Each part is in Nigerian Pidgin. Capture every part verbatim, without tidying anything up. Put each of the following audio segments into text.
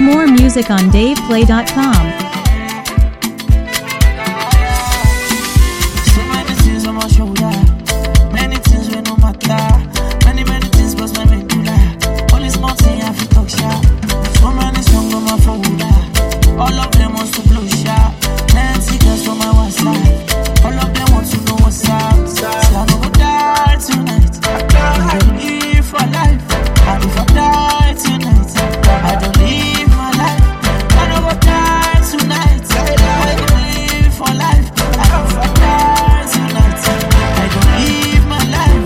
More music on dave play dot com. So many things on my shoulder, many things we no matter, many many things but my medulla. Only small thing I feel talk sharp. So many songs on my folder, all of them want to blow sharp. Plenty girls from my one side, all of them want to know what's up. Say I no go die tonight, I don't live for life. And if I die tonight, I don't live my life. I no go die tonight, I don't live for life. And if I die tonight, I don't live my life.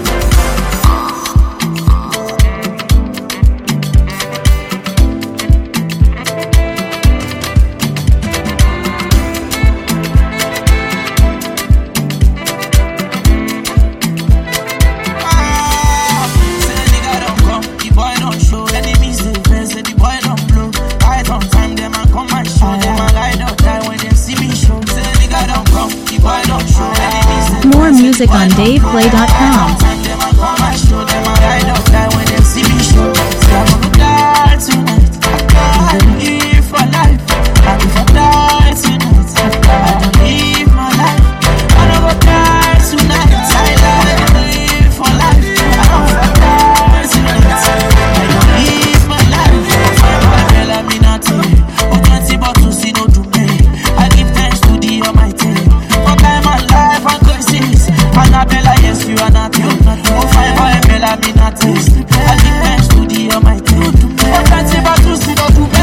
Ah, say the nigga don't come, the boy don't show. Enemies they vex, say the boy don't blow. Right on time, them a come and show. Them a ride or die when they see me show. Say the nigga don't come, the boy don't show. Enemies they More vex, say the music boy on don't dave blow. play dot Right com. on time, them a come and show. Them a ride or die when they see me show. Say I'm gonna die tonight, I don't live for life. And if I die tonight, I don't live my life. I don't go die tonight, I don't live for life. I don't die tonight, I don't live my life. My girl, I'm in a tea. Oh, twenty bottles, see no do me. I give thanks to the Almighty. For time and life and crisis. Annabella, yes, you are not you. Oh, fine boy, Bella, I'm in a taste. I give thanks to the Almighty. For twenty bottles, see no do me.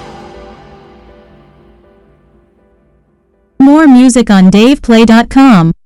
More music on dave play dot com.